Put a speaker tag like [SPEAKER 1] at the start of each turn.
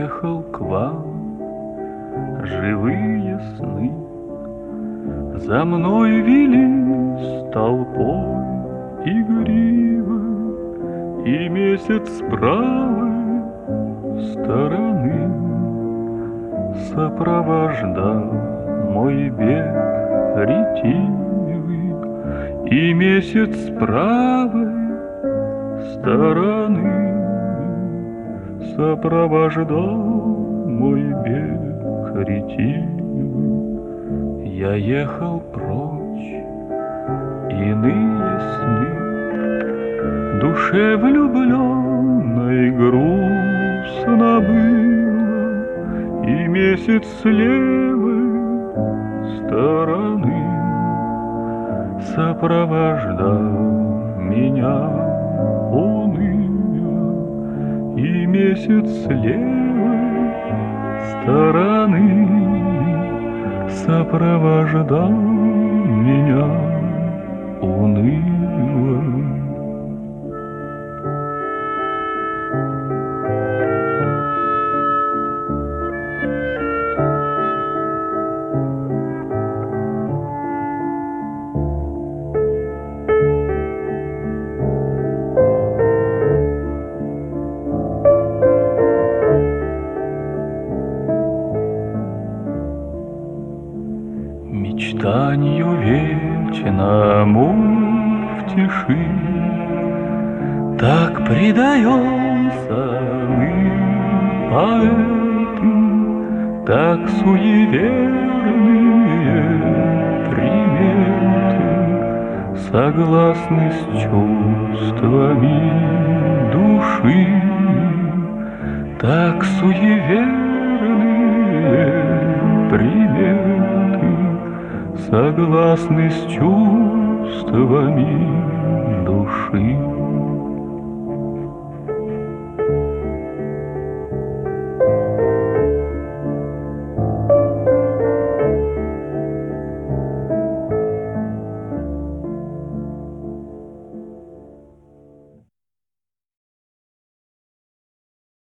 [SPEAKER 1] ехал к вам, живые сны за мной велись толпой игривой, и месяц с правой стороны сопровождал мой бег ретивый, и месяц с правой стороны сопровождал мой бег ретивый. Я ехал прочь, иные сны душе влюбленной грустно было, и месяц с левой стороны сопровождал меня уныло, и месяц с левой стороны сопровождал меня уныло. Мечтанью вечному в тиши так предается мы, поэты, так суеверные приметы согласны с чувствами души, так суеверные приметы согласны с чувствами души.